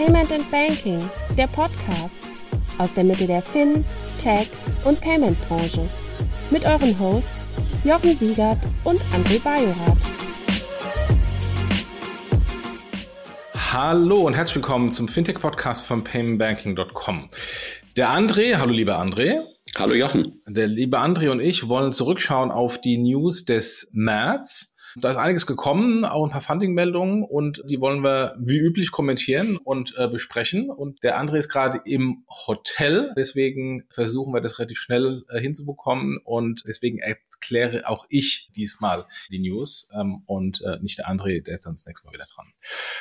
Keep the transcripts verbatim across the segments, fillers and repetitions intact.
Payment and Banking, der Podcast aus der Mitte der Fin-, Tech- und Payment-Branche. Mit euren Hosts Jochen Siegert und André Bajorath. Hallo und herzlich willkommen zum Fintech-Podcast von payment banking dot com. Der André, hallo lieber André. Hallo Jochen. Der liebe André und ich wollen zurückschauen auf die News des März. Da ist einiges gekommen, auch ein paar Funding-Meldungen, und die wollen wir wie üblich kommentieren und äh, besprechen. Und der André ist gerade im Hotel, deswegen versuchen wir das relativ schnell äh, hinzubekommen, und deswegen erkläre auch ich diesmal die News ähm, und äh, nicht der André, der ist dann das nächste Mal wieder dran.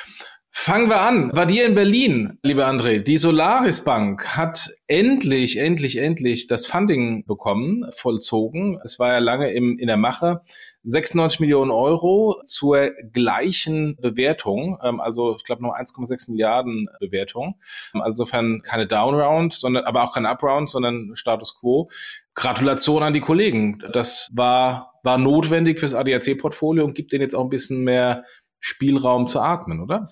Fangen wir an. Bei dir in Berlin, lieber André, die Solaris Bank hat endlich, endlich, endlich das Funding bekommen, vollzogen. Es war ja lange im, in der Mache. sechsundneunzig Millionen Euro zur gleichen Bewertung, also ich glaube noch eins Komma sechs Milliarden Bewertung. Also insofern keine Downround, sondern aber auch kein Upround, sondern Status Quo. Gratulation an die Kollegen. Das war, war notwendig fürs A D A C-Portfolio und gibt denen jetzt auch ein bisschen mehr Spielraum zu atmen, oder?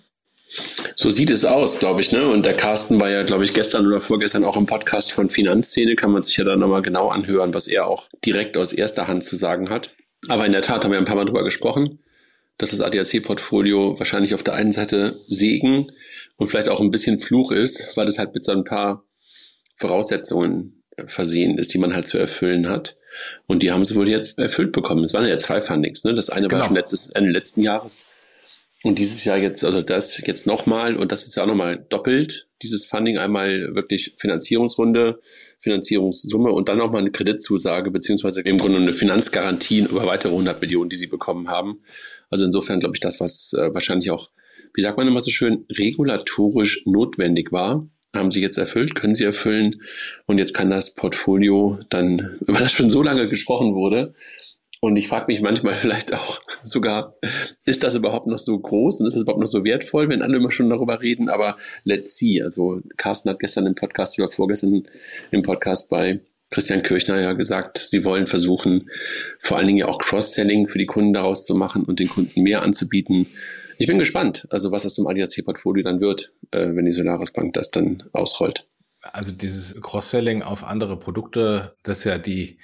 So sieht es aus, glaube ich, ne? Und der Carsten war ja, glaube ich, gestern oder vorgestern auch im Podcast von Finanzszene, kann man sich ja dann nochmal genau anhören, was er auch direkt aus erster Hand zu sagen hat. Aber in der Tat haben wir ein paar Mal drüber gesprochen, dass das A D A C-Portfolio wahrscheinlich auf der einen Seite Segen und vielleicht auch ein bisschen Fluch ist, weil es halt mit so ein paar Voraussetzungen versehen ist, die man halt zu erfüllen hat. Und die haben sie wohl jetzt erfüllt bekommen. Es waren ja zwei Fundings, ne? Das eine genau. war schon letztes, Ende letzten Jahres. Und dieses Jahr jetzt, also das jetzt nochmal, und das ist ja auch nochmal doppelt, dieses Funding, einmal wirklich Finanzierungsrunde, Finanzierungssumme und dann nochmal eine Kreditzusage, beziehungsweise im Grunde eine Finanzgarantie über weitere hundert Millionen, die sie bekommen haben. Also insofern glaube ich, das, was äh, wahrscheinlich auch, wie sagt man immer so schön, regulatorisch notwendig war, haben sie jetzt erfüllt, können sie erfüllen. Und jetzt kann das Portfolio dann, über das schon so lange gesprochen wurde, und ich frage mich manchmal vielleicht auch sogar, ist das überhaupt noch so groß und ist das überhaupt noch so wertvoll, wenn alle immer schon darüber reden? Aber let's see. Also Carsten hat gestern im Podcast oder vorgestern im Podcast bei Christian Kirchner ja gesagt, sie wollen versuchen, vor allen Dingen ja auch Cross-Selling für die Kunden daraus zu machen und den Kunden mehr anzubieten. Ich bin gespannt, also was aus dem A D A C-Portfolio dann wird, äh, wenn die Solaris Bank das dann ausrollt. Also dieses Cross-Selling auf andere Produkte, das ist ja die...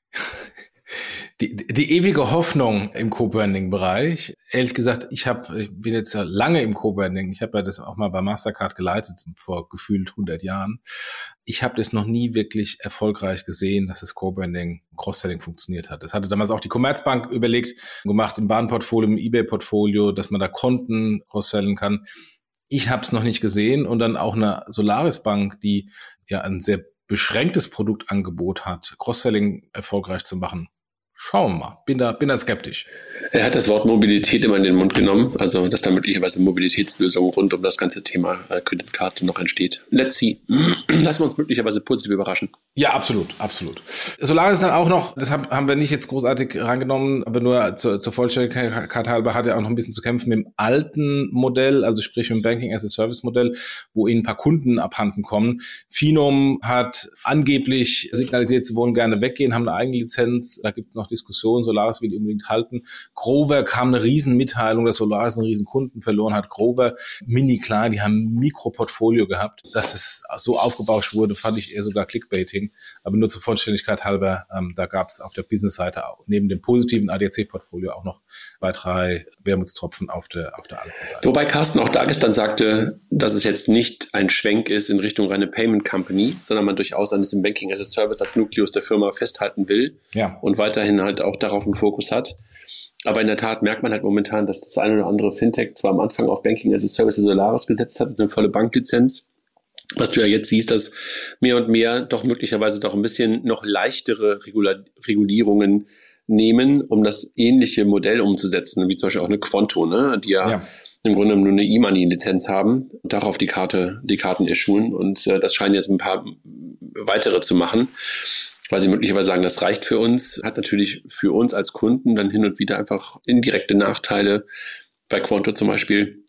Die, die ewige Hoffnung im Co-Branding-Bereich. Ehrlich gesagt, ich habe, ich bin jetzt lange im Co-Branding. Ich habe ja das auch mal bei Mastercard geleitet vor gefühlt hundert Jahren. Ich habe das noch nie wirklich erfolgreich gesehen, dass das Co-Branding, Cross-Selling funktioniert hat. Das hatte damals auch die Commerzbank überlegt, gemacht im Bahnportfolio, im eBay-Portfolio, dass man da Konten cross-sellen kann. Ich habe es noch nicht gesehen, und dann auch eine Solaris Bank, die ja ein sehr beschränktes Produktangebot hat, Cross-Selling erfolgreich zu machen. Schauen wir mal. Bin da, bin da skeptisch. Er hat das Wort Mobilität immer in den Mund genommen, also dass da möglicherweise Mobilitätslösungen rund um das ganze Thema äh, Kreditkarte noch entsteht. Let's see. Lassen wir uns möglicherweise positiv überraschen. Ja, absolut, absolut. Solaris ist dann auch noch, das haben, haben wir nicht jetzt großartig reingenommen, aber nur zur, zur Vollständigkeit halber hat er auch noch ein bisschen zu kämpfen mit dem alten Modell, also sprich mit dem Banking-as-a-Service-Modell, wo ihnen ein paar Kunden abhanden kommen. Finom hat angeblich signalisiert, sie wollen gerne weggehen, haben eine Eigenlizenz, da gibt es noch Diskussionen, Solaris will die unbedingt halten. Grover kam eine Riesenmitteilung, dass Solaris einen riesen Kunden verloren hat. Grover, mini klein, die haben ein Mikroportfolio gehabt. Dass es so aufgebauscht wurde, fand ich eher sogar Clickbaiting. Aber nur zur Vollständigkeit halber, ähm, da gab es auf der Business-Seite auch, neben dem positiven A D A C-Portfolio auch noch zwei, drei Wermutstropfen auf der, auf der alten Seite. Wobei Carsten auch da gestern sagte, dass es jetzt nicht ein Schwenk ist in Richtung reine Payment Company, sondern man durchaus an diesem Banking as a Service als Nukleus der Firma festhalten will, ja, und weiterhin halt auch darauf einen Fokus hat. Aber in der Tat merkt man halt momentan, dass das eine oder andere Fintech zwar am Anfang auf Banking as a Service Solaris gesetzt hat, eine volle Banklizenz. Was du ja jetzt siehst, dass mehr und mehr doch möglicherweise doch ein bisschen noch leichtere Regula- Regulierungen nehmen, um das ähnliche Modell umzusetzen, wie zum Beispiel auch eine Quonto, ne, die ja, ja. im Grunde nur eine E-Money-Lizenz haben und darauf die Karte, die Karten issuen. Und äh, das scheinen jetzt ein paar weitere zu machen, weil sie möglicherweise sagen, das reicht für uns, hat natürlich für uns als Kunden dann hin und wieder einfach indirekte Nachteile. Bei Quonto zum Beispiel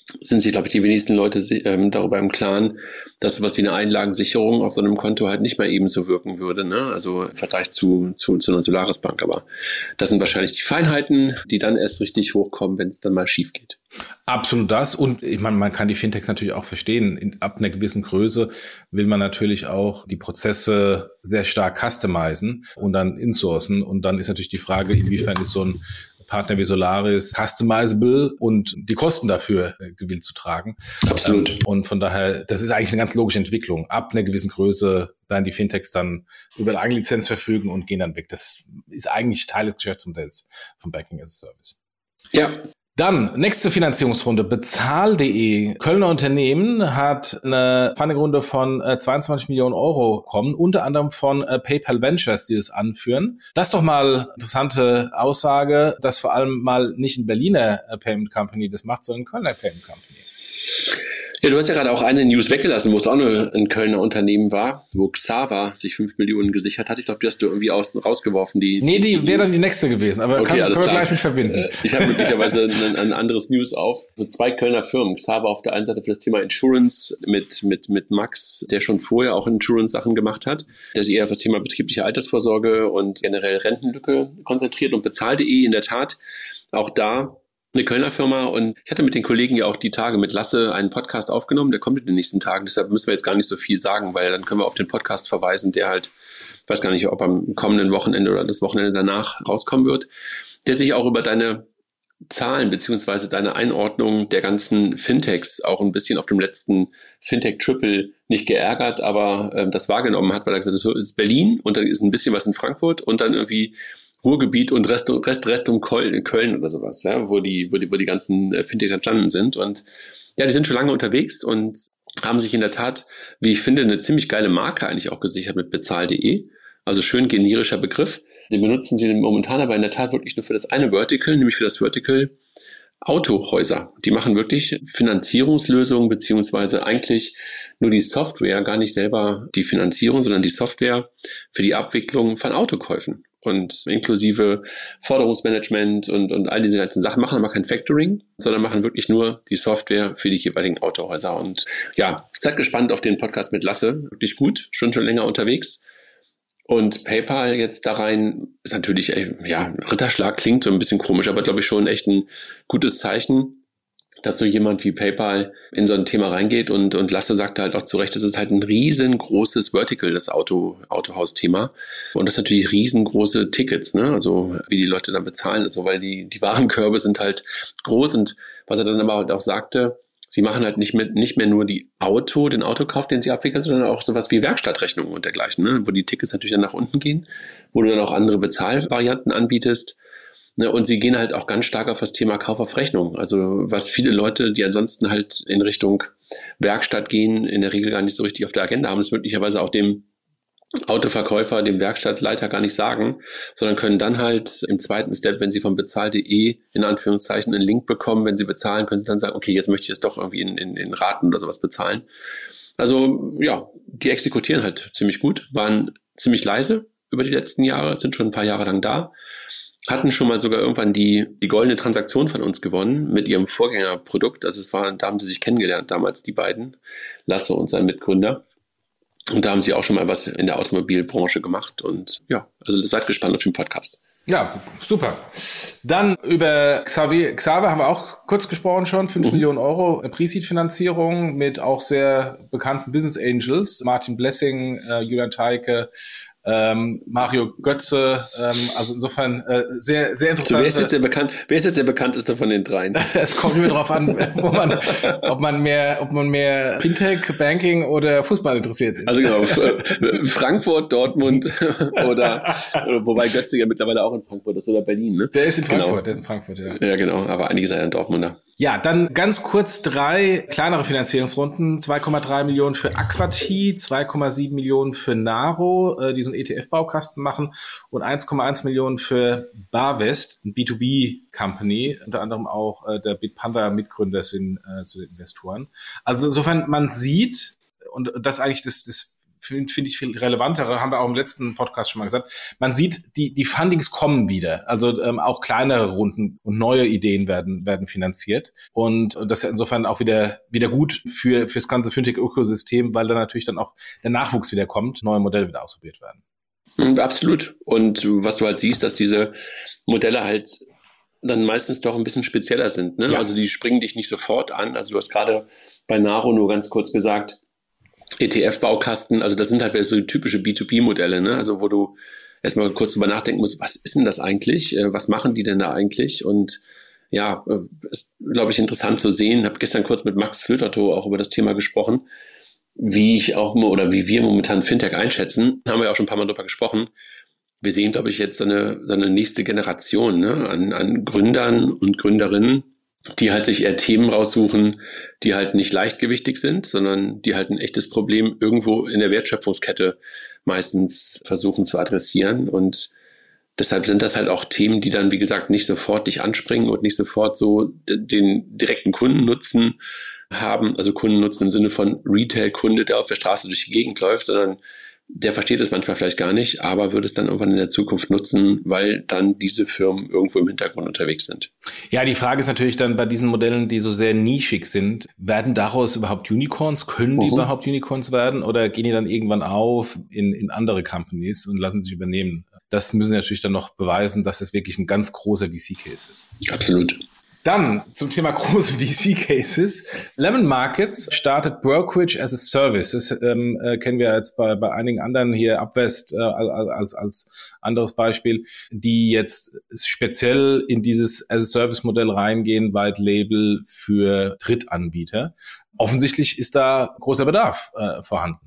sind sich, glaube ich, die wenigsten Leute ähm, darüber im Klaren, dass sowas wie eine Einlagensicherung auf so einem Konto halt nicht mehr ebenso wirken würde, ne? Also im Vergleich zu, zu, zu einer Solaris-Bank. Aber das sind wahrscheinlich die Feinheiten, die dann erst richtig hochkommen, wenn es dann mal schief geht. Absolut das. Und ich meine, man kann die Fintechs natürlich auch verstehen. In, ab einer gewissen Größe will man natürlich auch die Prozesse sehr stark customizen und dann insourcen. Und dann ist natürlich die Frage, inwiefern ist so ein Partner wie Solaris customizable und die Kosten dafür äh, gewillt zu tragen. Absolut. Ähm, und von daher, das ist eigentlich eine ganz logische Entwicklung. Ab einer gewissen Größe werden die Fintechs dann über eine Eigenlizenz verfügen und gehen dann weg. Das ist eigentlich Teil des Geschäftsmodells von Banking as a Service. Ja. Dann, nächste Finanzierungsrunde, bezahl punkt de. Kölner Unternehmen hat eine Fundingrunde von äh, zweiundzwanzig Millionen Euro bekommen, unter anderem von äh, PayPal Ventures, die das anführen. Das ist doch mal interessante Aussage, dass vor allem mal nicht ein Berliner äh, Payment Company das macht, sondern ein Kölner Payment Company. Ja, du hast ja gerade auch eine News weggelassen, wo es auch nur ein Kölner Unternehmen war, wo Xava sich fünf Millionen gesichert hat. Ich glaube, die hast du irgendwie außen rausgeworfen. Die, nee, die, die wäre dann die nächste gewesen, aber okay, kann, können wir gleich mit klar. verbinden. Ich habe möglicherweise ein, ein anderes News auf. Also zwei Kölner Firmen. Xava auf der einen Seite für das Thema Insurance mit, mit, mit Max, der schon vorher auch Insurance-Sachen gemacht hat, der sich eher auf das Thema betriebliche Altersvorsorge und generell Rentenlücke konzentriert, und bezahl punkt de in der Tat auch da eine Kölner Firma. Und ich hatte mit den Kollegen ja auch die Tage mit Lasse einen Podcast aufgenommen, der kommt in den nächsten Tagen, deshalb müssen wir jetzt gar nicht so viel sagen, weil dann können wir auf den Podcast verweisen, der halt, ich weiß gar nicht, ob am kommenden Wochenende oder das Wochenende danach rauskommen wird, der sich auch über deine Zahlen beziehungsweise deine Einordnung der ganzen Fintechs auch ein bisschen auf dem letzten Fintech-Triple nicht geärgert, aber ähm, das wahrgenommen hat, weil er gesagt hat, so ist Berlin und dann ist ein bisschen was in Frankfurt und dann irgendwie Ruhrgebiet und Rest, Rest, Rest um Köln, Köln oder sowas, ja, wo die, wo die, wo die ganzen Fintechs entstanden sind. Und ja, die sind schon lange unterwegs und haben sich in der Tat, wie ich finde, eine ziemlich geile Marke eigentlich auch gesichert mit bezahl punkt de. Also schön generischer Begriff. Den benutzen sie momentan aber in der Tat wirklich nur für das eine Vertical, nämlich für das Vertical Autohäuser. Die machen wirklich Finanzierungslösungen, beziehungsweise eigentlich nur die Software, gar nicht selber die Finanzierung, sondern die Software für die Abwicklung von Autokäufen. Und inklusive Forderungsmanagement und, und all diese ganzen Sachen, machen aber kein Factoring, sondern machen wirklich nur die Software für die jeweiligen Autohäuser. Und ja, seid gespannt auf den Podcast mit Lasse. Wirklich gut, schon schon länger unterwegs. Und PayPal jetzt da rein ist natürlich, ja, Ritterschlag klingt so ein bisschen komisch, aber glaube ich schon echt ein gutes Zeichen, dass so jemand wie PayPal in so ein Thema reingeht, und, und Lasse sagte halt auch zu Recht, das ist halt ein riesengroßes Vertical, das Auto, Autohaus-Thema. Und das sind natürlich riesengroße Tickets, ne? Also wie die Leute dann bezahlen, also weil die, die Warenkörbe sind halt groß. Und was er dann aber halt auch sagte, sie machen halt nicht mehr, nicht mehr nur die Auto, den Autokauf, den sie abwickeln, sondern auch sowas wie Werkstattrechnungen und dergleichen, ne? Wo die Tickets natürlich dann nach unten gehen, wo du dann auch andere Bezahlvarianten anbietest. Und sie gehen halt auch ganz stark auf das Thema Kauf auf Rechnung. Also was viele Leute, die ansonsten halt in Richtung Werkstatt gehen, in der Regel gar nicht so richtig auf der Agenda haben, das möglicherweise auch dem Autoverkäufer, dem Werkstattleiter gar nicht sagen, sondern können dann halt im zweiten Step, wenn sie von bezahl punkt de in Anführungszeichen einen Link bekommen, wenn sie bezahlen, können sie dann sagen, okay, jetzt möchte ich es doch irgendwie in, in, in Raten oder sowas bezahlen. Also ja, die exekutieren halt ziemlich gut, waren ziemlich leise über die letzten Jahre, sind schon ein paar Jahre lang da, hatten schon mal sogar irgendwann die, die goldene Transaktion von uns gewonnen mit ihrem Vorgängerprodukt. Also es war, da haben sie sich kennengelernt damals, die beiden, Lasse und sein Mitgründer. Und da haben sie auch schon mal was in der Automobilbranche gemacht. Und ja, also seid gespannt auf den Podcast. Ja, super. Dann über Xavier, Xavier haben wir auch kurz gesprochen schon, fünf mhm. Millionen Euro Pre-Seed-Finanzierung mit auch sehr bekannten Business Angels, Martin Blessing, äh, Julian Teike, ähm, Mario Götze, ähm, also insofern äh, sehr, sehr interessant. So, wer ist jetzt der bekannt, wer ist jetzt der bekannteste von den dreien? Es kommt immer drauf an, wo man, ob man mehr, ob man mehr Fintech, Banking oder Fußball interessiert ist. Also genau, Frankfurt, Dortmund oder, oder wobei Götze ja mittlerweile auch in Frankfurt ist oder Berlin, ne? Der ist in Frankfurt, genau. der ist in Frankfurt, ja. Ja, genau, aber einige sind ja in Dortmunder. Ja, dann ganz kurz drei kleinere Finanzierungsrunden. zwei Komma drei Millionen für Aquati, zwei Komma sieben Millionen für Naro, äh, die so einen E T F-Baukasten machen, und eins Komma eins Millionen für Barvest, ein B zwei B-Company, unter anderem auch äh, der Bitpanda-Mitgründer sind äh, zu den Investoren. Also insofern, man sieht, und das eigentlich das, das finde find ich viel relevantere, haben wir auch im letzten Podcast schon mal gesagt, man sieht, die die Fundings kommen wieder. Also ähm, auch kleinere Runden und neue Ideen werden werden finanziert. Und, und das ist insofern auch wieder wieder gut für fürs ganze Fintech-Ökosystem, weil da natürlich dann auch der Nachwuchs wieder kommt, neue Modelle wieder ausprobiert werden. Absolut. Und was du halt siehst, dass diese Modelle halt dann meistens doch ein bisschen spezieller sind. Ne? Ja. Also die springen dich nicht sofort an. Also du hast gerade bei Naro nur ganz kurz gesagt, E T F-Baukasten, also das sind halt so typische B zwei B-Modelle, ne? Also wo du erstmal kurz drüber nachdenken musst, was ist denn das eigentlich? Was machen die denn da eigentlich? Und ja, ist, glaube ich, interessant zu sehen. Ich habe gestern kurz mit Max Flötertow auch über das Thema gesprochen, wie ich auch oder wie wir momentan Fintech einschätzen. Haben wir ja auch schon ein paar Mal drüber gesprochen. Wir sehen, glaube ich, jetzt so eine, so eine nächste Generation, ne, an, an Gründern und Gründerinnen, die halt sich eher Themen raussuchen, die halt nicht leichtgewichtig sind, sondern die halt ein echtes Problem irgendwo in der Wertschöpfungskette meistens versuchen zu adressieren. Und deshalb sind das halt auch Themen, die dann, wie gesagt, nicht sofort dich anspringen und nicht sofort so d- den direkten Kundennutzen haben, also Kundennutzen im Sinne von Retail-Kunde, der auf der Straße durch die Gegend läuft, sondern der versteht es manchmal vielleicht gar nicht, aber wird es dann irgendwann in der Zukunft nutzen, weil dann diese Firmen irgendwo im Hintergrund unterwegs sind. Ja, die Frage ist natürlich dann bei diesen Modellen, die so sehr nischig sind, werden daraus überhaupt Unicorns? Können die uh-huh. überhaupt Unicorns werden oder gehen die dann irgendwann auf in, in andere Companies und lassen sich übernehmen? Das müssen sie natürlich dann noch beweisen, dass es wirklich ein ganz großer V C-Case ist. Absolut. Dann zum Thema große V C-Cases. Lemon Markets startet Brokerage as a Service. Das ähm, äh, kennen wir jetzt bei, bei einigen anderen hier, Upvest äh, als, als anderes Beispiel, die jetzt speziell in dieses as a Service-Modell reingehen, White Label für Drittanbieter. Offensichtlich ist da großer Bedarf äh, vorhanden.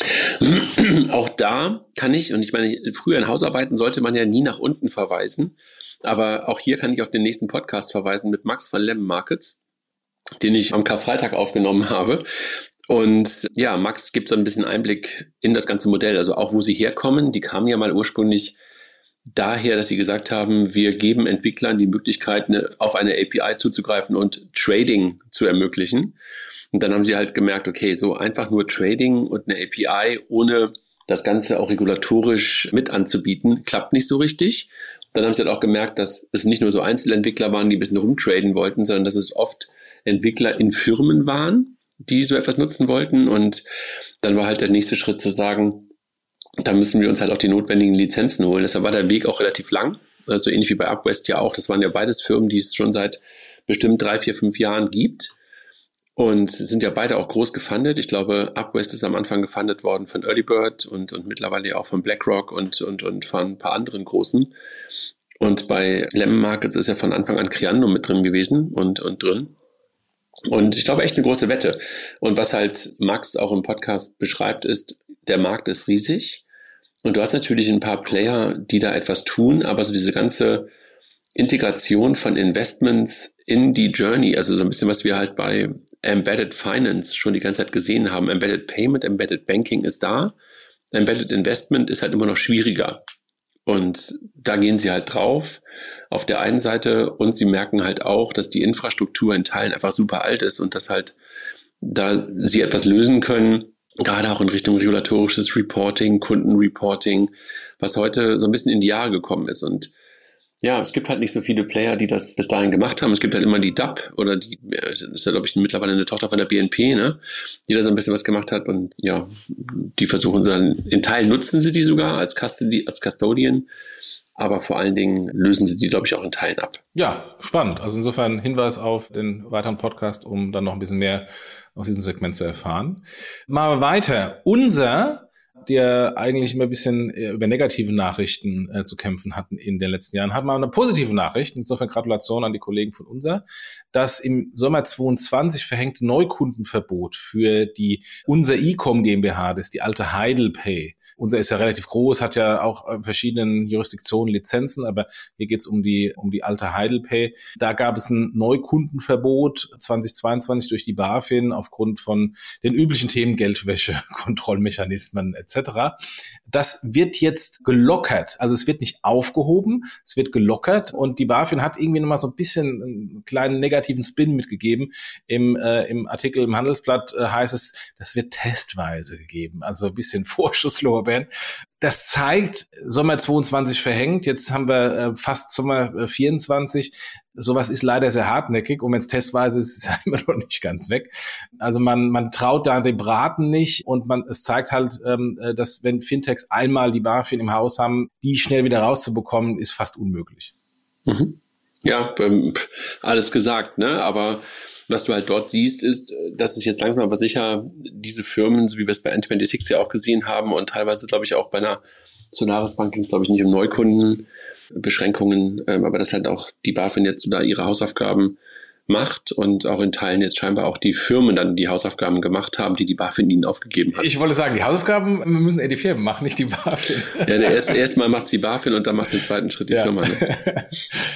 Auch da kann ich, und ich meine, früher in Hausarbeiten sollte man ja nie nach unten verweisen, aber auch hier kann ich auf den nächsten Podcast verweisen mit Max von Lemon Markets, den ich am Karfreitag aufgenommen habe. Und ja, Max gibt so ein bisschen Einblick in das ganze Modell, also auch wo sie herkommen. Die kamen ja mal ursprünglich daher, dass sie gesagt haben, wir geben Entwicklern die Möglichkeit, eine, auf eine A P I zuzugreifen und Trading zu ermöglichen. Und dann haben sie halt gemerkt, okay, so einfach nur Trading und eine A P I, ohne das Ganze auch regulatorisch mit anzubieten, klappt nicht so richtig. Dann haben sie halt auch gemerkt, dass es nicht nur so Einzelentwickler waren, die ein bisschen rumtraden wollten, sondern dass es oft Entwickler in Firmen waren, die so etwas nutzen wollten. Und dann war halt der nächste Schritt zu sagen, da müssen wir uns halt auch die notwendigen Lizenzen holen. Deshalb war der Weg auch relativ lang. Also ähnlich wie bei Upvest ja auch. Das waren ja beides Firmen, die es schon seit bestimmt drei, vier, fünf Jahren gibt. Und sind ja beide auch groß gefundet. Ich glaube, Upvest ist am Anfang gefundet worden von Early Bird und, und mittlerweile ja auch von BlackRock und, und, und von ein paar anderen großen. Und bei Lemon Markets ist ja von Anfang an Creando mit drin gewesen und, und drin. Und ich glaube, echt eine große Wette. Und was halt Max auch im Podcast beschreibt, ist, der Markt ist riesig. Und du hast natürlich ein paar Player, die da etwas tun, aber so diese ganze Integration von Investments in die Journey, also so ein bisschen, was wir halt bei Embedded Finance schon die ganze Zeit gesehen haben. Embedded Payment, Embedded Banking ist da. Embedded Investment ist halt immer noch schwieriger. Und da gehen sie halt drauf auf der einen Seite und sie merken halt auch, dass die Infrastruktur in Teilen einfach super alt ist und dass halt da sie etwas lösen können, gerade auch in Richtung regulatorisches Reporting, Kundenreporting, was heute so ein bisschen in die Jahre gekommen ist. Und ja, es gibt halt nicht so viele Player, die das bis dahin gemacht haben. Es gibt halt immer die D A P oder die, das ist ja, glaube ich, mittlerweile eine Tochter von der B N P, ne, die da so ein bisschen was gemacht hat. Und ja, die versuchen dann, in Teilen nutzen sie die sogar als Custody, als Custodian, aber vor allen Dingen lösen sie die, glaube ich, auch in Teilen ab. Ja, spannend. Also insofern Hinweis auf den weiteren Podcast, um dann noch ein bisschen mehr aus diesem Segment zu erfahren. Mal weiter. Unser der eigentlich immer ein bisschen über negative Nachrichten äh, zu kämpfen hatten in den letzten Jahren, hat mal eine positive Nachricht. Insofern Gratulation an die Kollegen von Unser. Das im Sommer zweiundzwanzig verhängte Neukundenverbot für die Unser E-Com GmbH, das ist die alte Heidelpay. Unser ist ja relativ groß, hat ja auch in verschiedenen Jurisdiktionen Lizenzen, aber hier geht's um die um die alte Heidelpay. Da gab es ein Neukundenverbot zweitausendzweiundzwanzig durch die BaFin aufgrund von den üblichen Themen Geldwäsche, Kontrollmechanismen et et cetera. Das wird jetzt gelockert. Also es wird nicht aufgehoben, es wird gelockert. Und die BaFin hat irgendwie nochmal so ein bisschen einen kleinen negativen Spin mitgegeben. Im, äh, im Artikel im Handelsblatt äh, heißt es, das wird testweise gegeben. Also ein bisschen Vorschusslorbeeren. Das zeigt, Sommer zweiundzwanzig verhängt. Jetzt haben wir äh, fast Sommer äh, vierundzwanzig. Sowas ist leider sehr hartnäckig. Und wenn es testweise ist, ist es ja immer noch nicht ganz weg. Also man man traut da dem Braten nicht. Und man es zeigt halt, ähm, dass wenn Fintechs einmal die BaFin im Haus haben, die schnell wieder rauszubekommen, ist fast unmöglich. Mhm. Ja, ähm, alles gesagt, ne? Aber was du halt dort siehst, ist, dass es jetzt langsam aber sicher diese Firmen, so wie wir es bei N sechsundzwanzig ja auch gesehen haben und teilweise, glaube ich, auch bei einer Solaris Bank ging es, glaube ich, nicht um Neukundenbeschränkungen, ähm, aber dass halt auch die BaFin jetzt so da ihre Hausaufgaben macht und auch in Teilen jetzt scheinbar auch die Firmen dann die Hausaufgaben gemacht haben, die die BaFin ihnen aufgegeben hat. Ich wollte sagen, die Hausaufgaben müssen eher die Firmen machen, nicht die BaFin. Ja, der erst, erstmal macht sie BaFin und dann macht den zweiten Schritt die ja. Firma. Ne?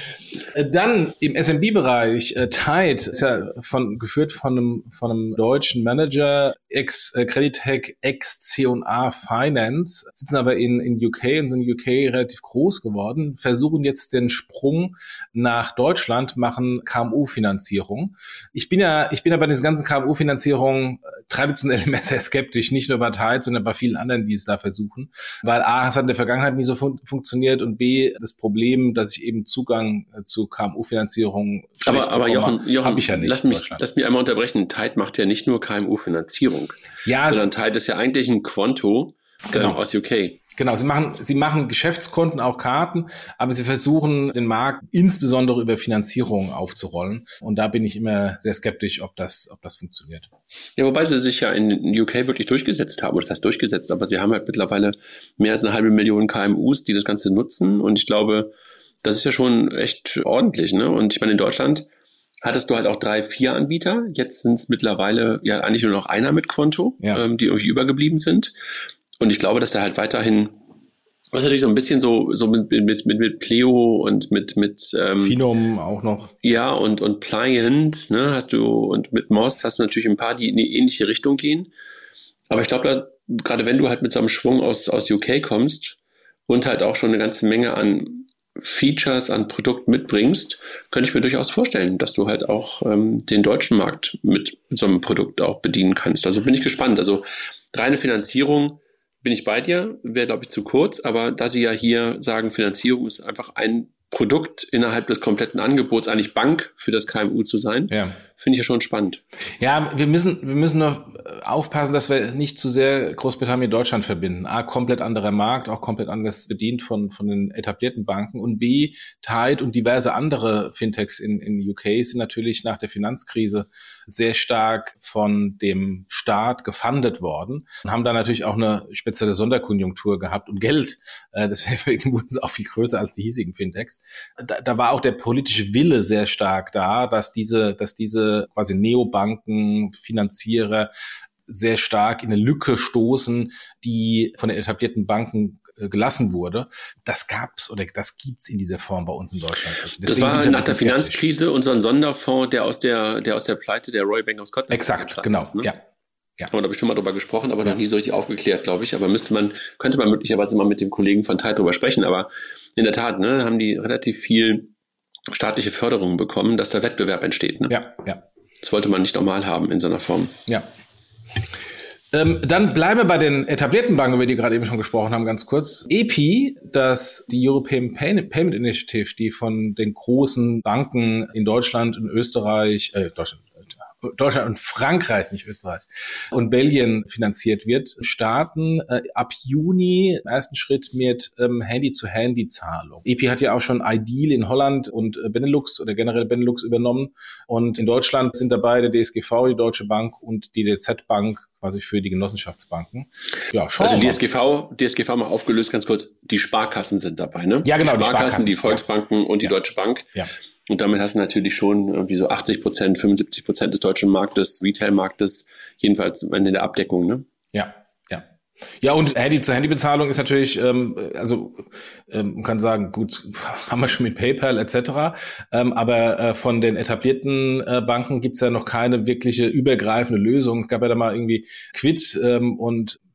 Dann im S M B-Bereich, äh, Tide ist ja von, geführt von einem, von einem deutschen Manager, ex-Creditec, ex-C und A Finance, sitzen aber in, in U K und sind in U K relativ groß geworden, versuchen jetzt den Sprung nach Deutschland, machen K M U-Finanzierung. Ich bin ja, ich bin ja bei diesen ganzen K M U-Finanzierungen traditionell immer sehr skeptisch, nicht nur bei Tide, sondern bei vielen anderen, die es da versuchen, weil A, es hat in der Vergangenheit nie so fun- funktioniert und B, das Problem, dass ich eben Zugang zu K M U-Finanzierung aber aber Jochen, Jochen ich ja nicht lass mich lass mich einmal unterbrechen. Tide macht ja nicht nur K M U-Finanzierung, ja, sondern Tide ist ja eigentlich ein Quanto genau. ähm, aus U K. Genau, sie machen sie machen Geschäftskonten, auch Karten, aber sie versuchen den Markt insbesondere über Finanzierung aufzurollen und da bin ich immer sehr skeptisch, ob das ob das funktioniert. Ja, wobei sie sich ja in U K wirklich durchgesetzt haben, oder das heißt durchgesetzt, aber sie haben halt mittlerweile mehr als eine halbe Million K M Us, die das Ganze nutzen und ich glaube, das ist ja schon echt ordentlich, ne? Und ich meine, in Deutschland hattest du halt auch drei, vier Anbieter. Jetzt sind es mittlerweile ja eigentlich nur noch einer mit Konto, ja. ähm, die irgendwie übergeblieben sind. Und ich glaube, dass da halt weiterhin, was natürlich so ein bisschen so so mit mit mit mit Pleo und mit mit ähm, Finom auch noch. Ja, und und Pliant, ne, hast du, und mit Moss hast du natürlich ein paar, die in die ähnliche Richtung gehen. Aber ich glaube, da gerade wenn du halt mit so einem Schwung aus aus U K kommst und halt auch schon eine ganze Menge an Features an Produkt mitbringst, könnte ich mir durchaus vorstellen, dass du halt auch ähm, den deutschen Markt mit, mit so einem Produkt auch bedienen kannst. Also bin ich gespannt. Also reine Finanzierung bin ich bei dir, wäre, glaube ich, zu kurz, aber da sie ja hier sagen, Finanzierung ist einfach ein Produkt innerhalb des kompletten Angebots, eigentlich Bank für das K M U zu sein, ja. Finde ich ja schon spannend. Ja, wir müssen wir müssen nur aufpassen, dass wir nicht zu sehr Großbritannien mit Deutschland verbinden. A, komplett anderer Markt, auch komplett anders bedient von von den etablierten Banken. Und B, Tide und diverse andere Fintechs in, in U K sind natürlich nach der Finanzkrise sehr stark von dem Staat gefundet worden und haben da natürlich auch eine spezielle Sonderkonjunktur gehabt und Geld. Äh, deswegen wurden sie auch viel größer als die hiesigen Fintechs. Da, da war auch der politische Wille sehr stark da, dass diese, dass diese quasi Neobanken, Finanzierer sehr stark in eine Lücke stoßen, die von den etablierten Banken äh, gelassen wurde. Das gab's oder das gibt's in dieser Form bei uns in Deutschland nicht. Das war nach der Finanzkrise unser Sonderfonds, der aus der, der aus der Pleite der Royal Bank of Scotland. Exakt, genau, ist, ne? ja. Ja. Haben wir da bestimmt mal drüber gesprochen, aber ja. noch nie so richtig aufgeklärt, glaube ich. Aber müsste man, könnte man möglicherweise mal mit dem Kollegen von Tide drüber sprechen. Aber in der Tat, ne, haben die relativ viel staatliche Förderungen bekommen, dass da Wettbewerb entsteht. Ne? Ja, ja. Das wollte man nicht normal haben in so einer Form. Ja. Ähm, dann bleiben wir bei den etablierten Banken, über die wir gerade eben schon gesprochen haben, ganz kurz. E P I, das die European Payment Initiative, die von den großen Banken in Deutschland und Österreich, äh, Deutschland, Deutschland und Frankreich, nicht Österreich, und Belgien finanziert wird, starten äh, ab Juni im ersten Schritt mit ähm, Handy-zu-Handy-Zahlung. E P I hat ja auch schon iDeal in Holland und äh, Benelux oder generell Benelux übernommen. Und in Deutschland sind dabei der D S G V, die Deutsche Bank und die D Z Bank quasi für die Genossenschaftsbanken. Ja, also D S G V, D S G V mal aufgelöst, ganz kurz, die Sparkassen sind dabei, ne? Ja, genau. Die Sparkassen, die, Sparkassen, die Volksbanken ja. und die ja. Deutsche Bank. Ja. Und damit hast du natürlich schon irgendwie so achtzig Prozent, fünfundsiebzig Prozent des deutschen Marktes, Retail-Marktes, jedenfalls in der Abdeckung, ne? Ja, ja. Ja, und Handy-zu-Handy-Bezahlung ist natürlich, ähm, also ähm, man kann sagen, gut, haben wir schon mit PayPal et cetera, ähm, aber äh, von den etablierten äh, Banken gibt's ja noch keine wirkliche übergreifende Lösung. Es gab ja da mal irgendwie Quid ähm, und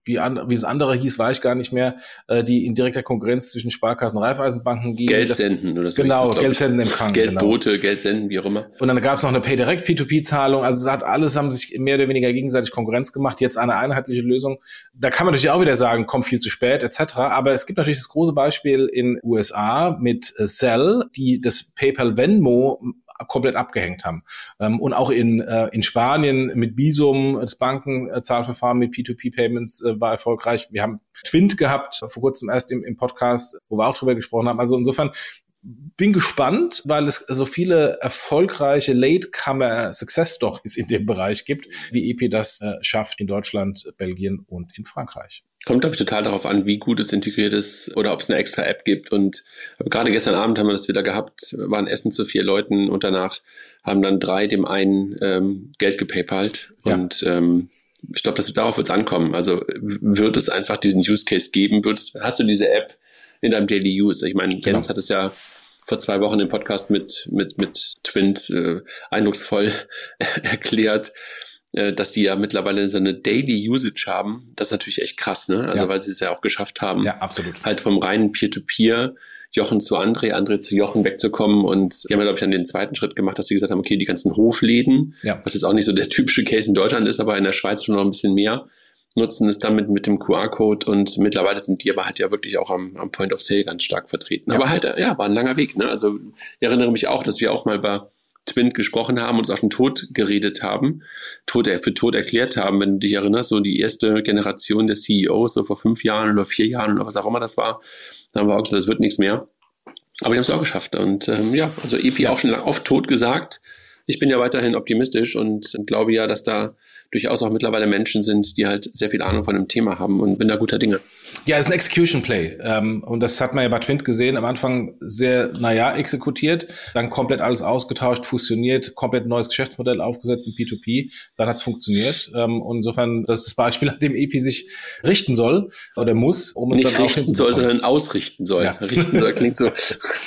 wie, an, wie das andere hieß, weiß ich gar nicht mehr, äh, die in direkter Konkurrenz zwischen Sparkassen und Raiffeisenbanken gehen. Geld senden oder so. Genau, das, Geld senden empfangen. Geldbote, genau. Geld senden, wie auch immer. Und dann gab es noch eine PayDirect P zwei P-Zahlung. Also es hat alles, haben sich mehr oder weniger gegenseitig Konkurrenz gemacht. Jetzt eine einheitliche Lösung. Da kann man natürlich auch wieder sagen, kommt viel zu spät et cetera. Aber es gibt natürlich das große Beispiel in U S A mit äh, Zelle, die das PayPal Venmo komplett abgehängt haben. Ähm, und auch in äh, in Spanien mit Bizum, das Bankenzahlverfahren mit P zwei P-Payments äh, war erfolgreich. Wir haben Twint gehabt, vor kurzem erst im, im Podcast, wo wir auch drüber gesprochen haben. Also insofern bin gespannt, weil es so viele erfolgreiche Latecomer-Success-Stories in dem Bereich gibt, wie E P das äh, schafft in Deutschland, Belgien und in Frankreich. Kommt, glaube ich, total darauf an, wie gut es integriert ist oder ob es eine extra App gibt. Und gerade gestern Abend haben wir das wieder gehabt, waren Essen zu vier Leuten und danach haben dann drei dem einen ähm, Geld gepaypalt. Ja. Und ähm, ich glaube, dass darauf wird es ankommen. Also wird es einfach diesen Use Case geben? Wird es, hast du diese App in deinem Daily Use? Ich meine, genau. Jens hat es ja vor zwei Wochen im Podcast mit mit mit Twint äh, eindrucksvoll erklärt, dass die ja mittlerweile so eine Daily Usage haben. Das ist natürlich echt krass, ne? Also ja. Weil sie es ja auch geschafft haben, ja, absolut. Halt vom reinen Peer-to-Peer, Jochen zu André, André zu Jochen wegzukommen. Und die haben ja, glaube ich, dann den zweiten Schritt gemacht, dass sie gesagt haben, okay, die ganzen Hofläden, ja. was jetzt auch nicht so der typische Case in Deutschland ist, aber in der Schweiz schon noch ein bisschen mehr, nutzen es dann mit, mit dem Q R-Code und mittlerweile sind die aber halt ja wirklich auch am, am Point of Sale ganz stark vertreten. Ja. Aber halt, ja, war ein langer Weg, ne? Also ich erinnere mich auch, dass wir auch mal bei Twint gesprochen haben, uns auch schon tot geredet haben, tot, für tot erklärt haben, wenn du dich erinnerst, so die erste Generation der C E Os, so vor fünf Jahren oder vier Jahren oder was auch immer das war, da haben wir auch gesagt, das wird nichts mehr. Aber die haben es auch geschafft und ähm, ja, also E P ja. auch schon oft tot gesagt. Ich bin ja weiterhin optimistisch und glaube ja, dass da durchaus auch mittlerweile Menschen sind, die halt sehr viel Ahnung von dem Thema haben und bin da guter Dinge. Ja, es ist ein Execution Play. Ähm, und das hat man ja bei Twint gesehen. Am Anfang sehr, naja, exekutiert, dann komplett alles ausgetauscht, fusioniert, komplett neues Geschäftsmodell aufgesetzt in P zwei P. Dann hat es funktioniert. Ähm, und insofern, das ist das Beispiel, an dem E P sich richten soll oder muss, um es Nicht dann auch richten soll, sondern ausrichten soll. Ja. Richten soll klingt so.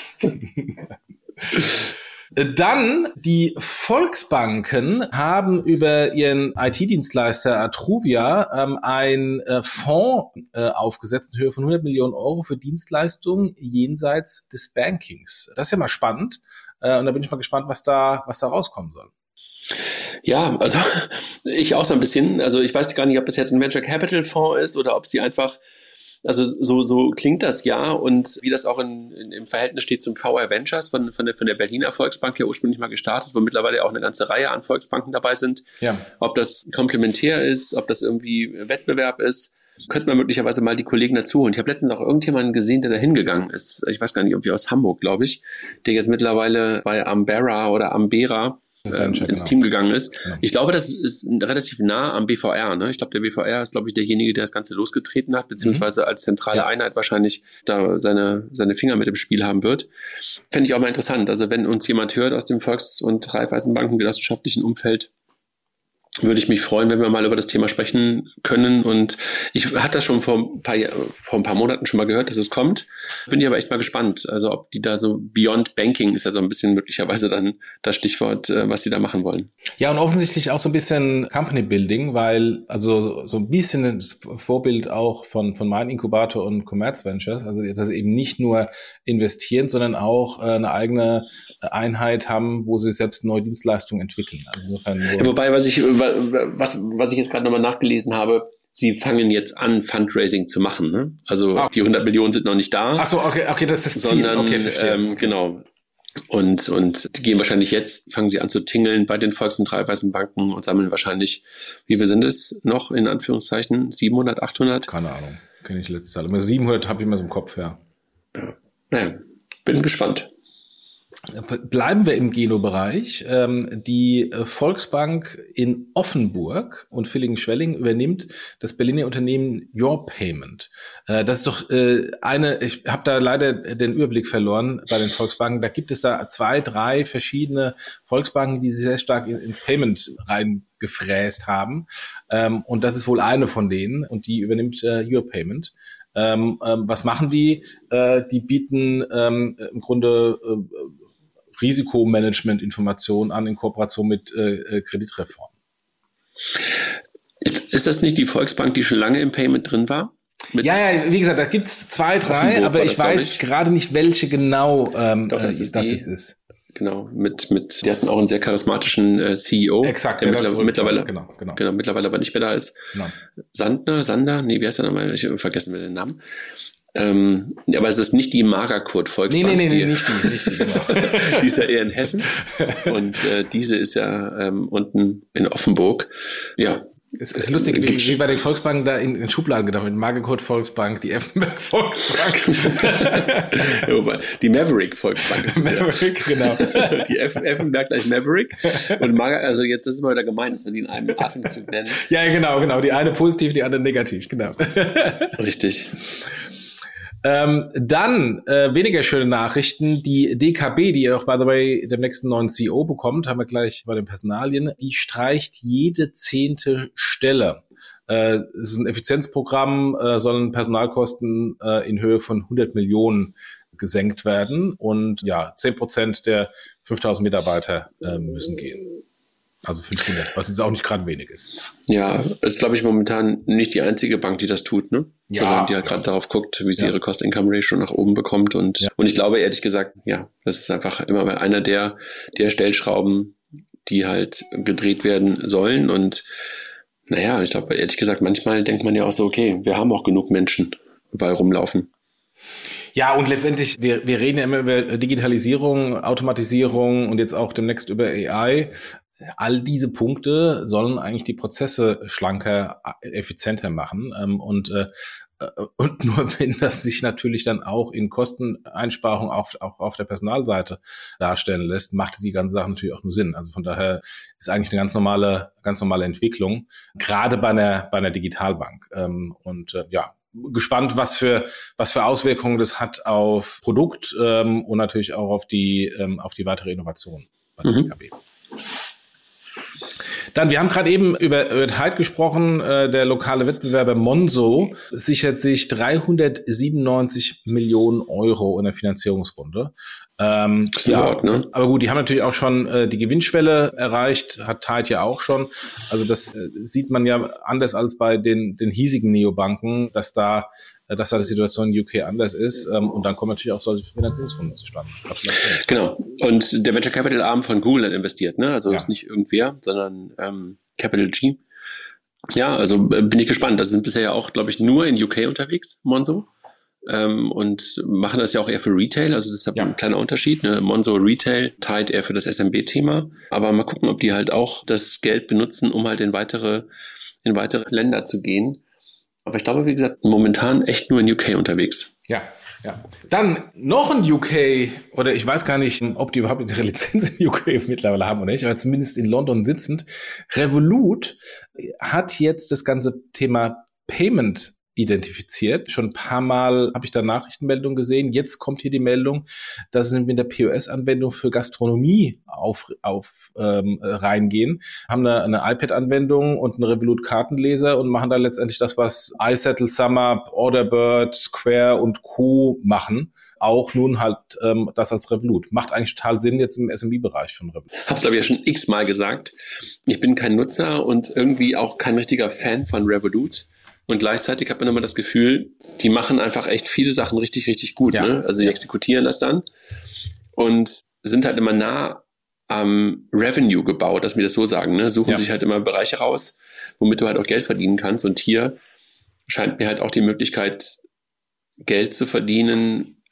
Dann, die Volksbanken haben über ihren I T-Dienstleister Atruvia ähm, einen äh, Fonds äh, aufgesetzt in Höhe von hundert Millionen Euro für Dienstleistungen jenseits des Bankings. Das ist ja mal spannend. Äh, und da bin ich mal gespannt, was da, was da rauskommen soll. Ja, also ich auch so ein bisschen. Also ich weiß gar nicht, ob das jetzt ein Venture Capital Fonds ist oder ob sie einfach, also so so klingt das ja und wie das auch in, in, im Verhältnis steht zum V R Ventures von, von, der, von der Berliner Volksbank ja ursprünglich mal gestartet, wo mittlerweile auch eine ganze Reihe an Volksbanken dabei sind. Ja. Ob das komplementär ist, ob das irgendwie Wettbewerb ist, könnte man möglicherweise mal die Kollegen dazu holen. Ich habe letztens auch irgendjemanden gesehen, der da hingegangen ist. Ich weiß gar nicht, irgendwie aus Hamburg, glaube ich, der jetzt mittlerweile bei Ambera oder Ambera Venture, ins genau. Team gegangen ist. Genau. Ich glaube, das ist relativ nah am B V R. Ne? Ich glaube, der B V R ist, glaube ich, derjenige, der das Ganze losgetreten hat, beziehungsweise mhm. als zentrale ja. Einheit wahrscheinlich da seine seine Finger mit im Spiel haben wird. Fände ich auch mal interessant. Also wenn uns jemand hört aus dem Volks- und Raiffeisenbanken-genossenschaftlichen Umfeld, würde ich mich freuen, wenn wir mal über das Thema sprechen können. Und ich hatte das schon vor ein paar, vor ein paar Monaten schon mal gehört, dass es kommt. Bin ich aber echt mal gespannt. Also ob die da so Beyond Banking ist ja so ein bisschen möglicherweise dann das Stichwort, was sie da machen wollen. Ja, und offensichtlich auch so ein bisschen Company Building, weil also so ein bisschen das Vorbild auch von von meinem Inkubator und Commerz Ventures, also dass sie eben nicht nur investieren, sondern auch eine eigene Einheit haben, wo sie selbst neue Dienstleistungen entwickeln. Also insofern ja, wobei, was ich Was, was ich jetzt gerade nochmal nachgelesen habe, sie fangen jetzt an, Fundraising zu machen. Ne? Also ah. die hundert Millionen sind noch nicht da. Ach so, okay, okay, das ist das sondern, Ziel. Okay, verstehe. Ähm, genau. Und, und die gehen wahrscheinlich jetzt, fangen sie an zu tingeln bei den Volks- und Raiffeisenbanken und sammeln wahrscheinlich, wie viel sind es noch, in Anführungszeichen, siebenhundert, achthundert? Keine Ahnung, kenne ich die letzte Zahl. Aber siebenhundert habe ich immer so im Kopf, ja. ja. Naja, bin gespannt. Bleiben wir im Geno-Bereich. Die Volksbank in Offenburg und Villingen-Schwenning übernimmt das Berliner Unternehmen Your Payment. Das ist doch eine, ich habe da leider den Überblick verloren bei den Volksbanken. Da gibt es da zwei, drei verschiedene Volksbanken, die sich sehr stark ins Payment reingefräst haben. Und das ist wohl eine von denen und die übernimmt Your Payment. Ähm, ähm, was machen die? Äh, die bieten ähm, im Grunde äh, Risikomanagement-Informationen an in Kooperation mit äh, Kreditreform. Ist das nicht die Volksbank, die schon lange im Payment drin war? Mit ja, ja, wie gesagt, da gibt's zwei, drei, aber ich das, weiß ich. gerade nicht, welche genau ähm, Doch, das, das, das die, jetzt ist. Genau, mit, mit, die hatten auch einen sehr charismatischen äh, C E O. Exakt, der, der mittlerweile, mittlerweile, genau, genau. genau, mittlerweile aber nicht mehr da ist. Genau. Sandner, Sander, nee, wie heißt der nochmal? Ich habe vergessen mir den Namen. Ähm, aber es ist nicht die Magerkurt-Volksbank. Nee, nee, nee, die, nicht die, nicht die, genau. Die ist ja eher in Hessen. Und äh, diese ist ja ähm, unten in Offenburg. Ja. Es ist lustig, wie, wie bei den Volksbanken da in, in Schubladen gedacht, mit Magerkurt Volksbank, die Effenberg Volksbank. Die Maverick Volksbank ist Maverick, ja. genau. Die Eff, Effenberg gleich Maverick. Und Mager, also jetzt ist es mal wieder gemein, dass wir die in einem Atemzug nennen. Ja, genau, genau. Die eine positiv, die andere negativ, genau. Richtig. Ähm, dann äh, weniger schöne Nachrichten. Die D K B, die ihr auch, by the way, dem nächsten neuen C E O bekommt, haben wir gleich bei den Personalien, die streicht jede zehnte Stelle. Äh, es ist ein Effizienzprogramm, äh, sollen Personalkosten äh, in Höhe von hundert Millionen gesenkt werden. Und ja, zehn Prozent der fünftausend Mitarbeiter äh, müssen gehen. Also fünfhundert, was jetzt auch nicht gerade wenig ist. Ja, es ist, glaube ich, momentan nicht die einzige Bank, die das tut, ne? Ja, sondern die halt ja. gerade darauf guckt, wie sie ja. ihre Cost-Income-Ratio nach oben bekommt. Und, ja. und ich glaube, ehrlich gesagt, ja, das ist einfach immer einer der, der Stellschrauben, die halt gedreht werden sollen. Und naja, ich glaube, ehrlich gesagt, manchmal denkt man ja auch so, okay, wir haben auch genug Menschen überall rumlaufen. Ja, und letztendlich, wir, wir reden ja immer über Digitalisierung, Automatisierung und jetzt auch demnächst über A I. All diese Punkte sollen eigentlich die Prozesse schlanker, effizienter machen. Und, und nur wenn das sich natürlich dann auch in Kosteneinsparung auch, auch auf der Personalseite darstellen lässt, macht die ganze Sache natürlich auch nur Sinn. Also von daher ist eigentlich eine ganz normale, ganz normale Entwicklung, gerade bei einer, bei einer Digitalbank. Und ja, gespannt, was für, was für Auswirkungen das hat auf Produkt und natürlich auch auf die, auf die weitere Innovation bei der mhm. D K B. Dann, wir haben gerade eben über, über Hyde gesprochen, äh, der lokale Wettbewerber Monzo sichert sich dreihundertsiebenundneunzig Millionen Euro in der Finanzierungsrunde. Ähm, das ist ja, Wort, ne? Aber gut, die haben natürlich auch schon äh, die Gewinnschwelle erreicht, hat Hyde ja auch schon. Also das äh, sieht man ja anders als bei den, den hiesigen Neobanken, dass da dass da die Situation in U K anders ist. Ähm, und dann kommen natürlich auch solche Finanzierungsrunden zustande. Genau. Und der Venture Capital Arm von Google hat investiert, ne? Also ja. ist nicht irgendwer, sondern ähm, Capital G. Ja, also äh, bin ich gespannt. Das sind bisher ja auch, glaube ich, nur in U K unterwegs, Monzo. Ähm, und machen das ja auch eher für Retail. Also das ist ja ein kleiner Unterschied. Ne? Monzo Retail, Tide eher für das S M B-Thema. Aber mal gucken, ob die halt auch das Geld benutzen, um halt in weitere, in weitere Länder zu gehen. Aber ich glaube, wie gesagt, momentan echt nur in U K unterwegs. Ja, ja. Dann noch ein U K, oder ich weiß gar nicht, ob die überhaupt ihre Lizenz in U K mittlerweile haben oder nicht, aber zumindest in London sitzend. Revolut hat jetzt das ganze Thema Payment identifiziert. Schon ein paar Mal habe ich da Nachrichtenmeldungen gesehen. Jetzt kommt hier die Meldung, dass sie mit der P O S-Anwendung für Gastronomie auf, auf ähm, reingehen. Haben eine, eine iPad-Anwendung und einen Revolut-Kartenleser und machen da letztendlich das, was iSettle, SumUp, Orderbird, Square und Co. machen. Auch nun halt ähm, das als Revolut. Macht eigentlich total Sinn jetzt im S M B-Bereich von Revolut. Hab's, glaube ich, ja schon x-mal gesagt. Ich bin kein Nutzer und irgendwie auch kein richtiger Fan von Revolut. Und gleichzeitig hat man immer das Gefühl, die machen einfach echt viele Sachen richtig, richtig gut. Ja. Ne? Also die exekutieren das dann und sind halt immer nah am Revenue gebaut, dass wir das so sagen. Ne? Suchen ja. sich halt immer Bereiche raus, womit du halt auch Geld verdienen kannst. Und hier scheint mir halt auch die Möglichkeit, Geld zu verdienen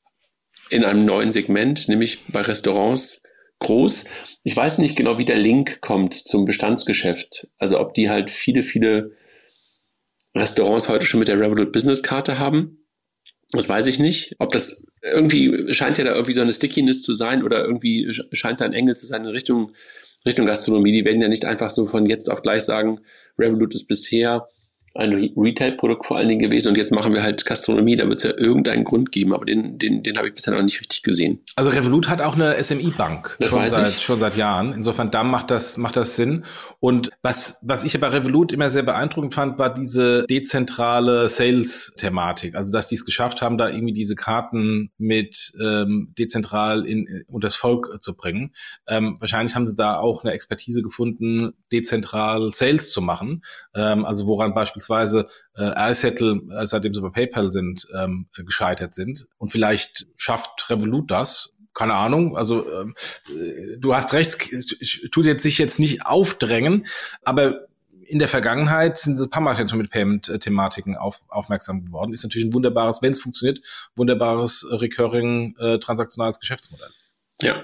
in einem neuen Segment, nämlich bei Restaurants groß. Ich weiß nicht genau, wie der Link kommt zum Bestandsgeschäft. Also ob die halt viele, viele Restaurants heute schon mit der Revolut Business Karte haben. Das weiß ich nicht. Ob das irgendwie, scheint ja da irgendwie so eine Stickiness zu sein oder irgendwie scheint da ein Engel zu sein in Richtung, Richtung Gastronomie. Die werden ja nicht einfach so von jetzt auf gleich sagen, Revolut ist bisher ein Retail-Produkt vor allen Dingen gewesen und jetzt machen wir halt Gastronomie, da wird es ja irgendeinen Grund geben, aber den, den, den habe ich bisher noch nicht richtig gesehen. Also Revolut hat auch eine S M I-Bank. Das schon weiß seit, ich. Schon seit Jahren. Insofern, da macht das, macht das Sinn. Und was, was ich bei Revolut immer sehr beeindruckend fand, war diese dezentrale Sales-Thematik. Also, dass die es geschafft haben, da irgendwie diese Karten mit ähm, dezentral in, in unter das Volk äh, zu bringen. Ähm, wahrscheinlich haben sie da auch eine Expertise gefunden, dezentral Sales zu machen. Ähm, also woran beispielsweise Weise äh, iSettle, äh, seitdem sie bei PayPal sind, ähm, gescheitert sind. Und vielleicht schafft Revolut das. Keine Ahnung. Also äh, du hast recht, ich tue jetzt sich jetzt nicht aufdrängen, aber in der Vergangenheit sind sie ein paar Mal schon mit Payment-Thematiken auf, aufmerksam geworden. Ist natürlich ein wunderbares, wenn es funktioniert, wunderbares recurring äh, transaktionales Geschäftsmodell. Ja.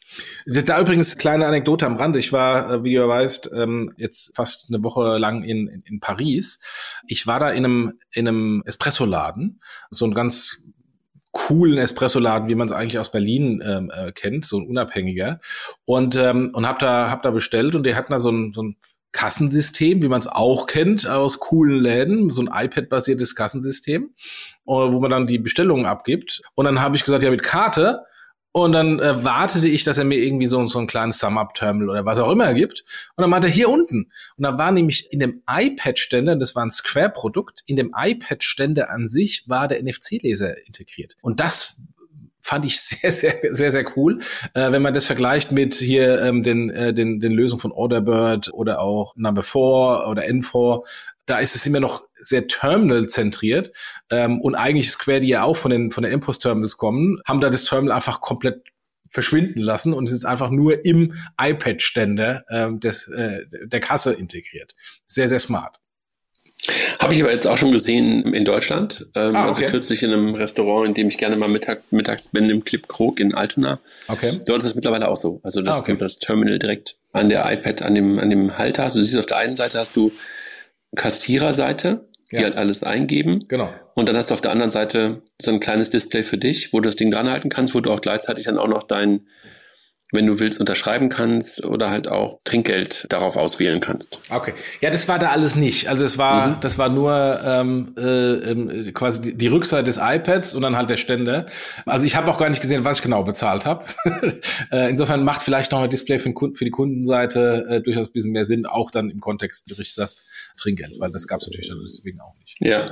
Da übrigens kleine Anekdote am Rande. Ich war, wie du weißt, jetzt fast eine Woche lang in, in, in Paris. Ich war da in einem, in einem Espresso-Laden, so ein ganz coolen Espresso-Laden, wie man es eigentlich aus Berlin ähm, äh, kennt, so ein unabhängiger. Und, ähm, und hab da, hab da bestellt und die hatten da so ein, so ein Kassensystem, wie man es auch kennt aus coolen Läden, so ein iPad-basiertes Kassensystem, wo man dann die Bestellungen abgibt. Und dann habe ich gesagt, ja, mit Karte. Und dann äh, wartete ich, dass er mir irgendwie so, so ein kleines Sum-Up-Terminal oder was auch immer gibt. Und dann meinte er, hier unten. Und dann war nämlich in dem iPad-Ständer, das war ein Square-Produkt, in dem iPad-Ständer an sich war der N F C-Leser integriert. Und das fand ich sehr, sehr, sehr, sehr cool. Äh, wenn man das vergleicht mit hier ähm, den, äh, den, den Lösungen von Orderbird oder auch Number vier oder N vier, da ist es immer noch sehr Terminal-zentriert. Ähm, und eigentlich Square, die ja auch von den, von den M-Post-Terminals kommen, haben da das Terminal einfach komplett verschwinden lassen und es ist einfach nur im iPad-Ständer ähm, des, äh, der Kasse integriert. Sehr, sehr smart. Habe ich aber jetzt auch schon gesehen in Deutschland. Ähm, ah, okay. Also kürzlich in einem Restaurant, in dem ich gerne mal Mittag, mittags bin, im Clip Krog in Altona. Okay. Dort ist es mittlerweile auch so. Also das, ah, okay. das Terminal direkt an der iPad, an dem, an dem Halter. Also du siehst, auf der einen Seite hast du Kassiererseite, die ja. halt alles eingeben. Genau. Und dann hast du auf der anderen Seite so ein kleines Display für dich, wo du das Ding dranhalten kannst, wo du auch gleichzeitig dann auch noch dein, wenn du willst, unterschreiben kannst oder halt auch Trinkgeld darauf auswählen kannst. Okay. Ja, das war da alles nicht. Also es war, mhm. das war nur ähm, äh, quasi die, die Rückseite des iPads und dann halt der Ständer. Also ich habe auch gar nicht gesehen, was ich genau bezahlt habe. äh, insofern macht vielleicht noch ein Display für, den Kunden, für die Kundenseite äh, durchaus ein bisschen mehr Sinn, auch dann im Kontext, wie du richtig sagst, Trinkgeld, weil das gab es natürlich dann deswegen auch nicht. Ja.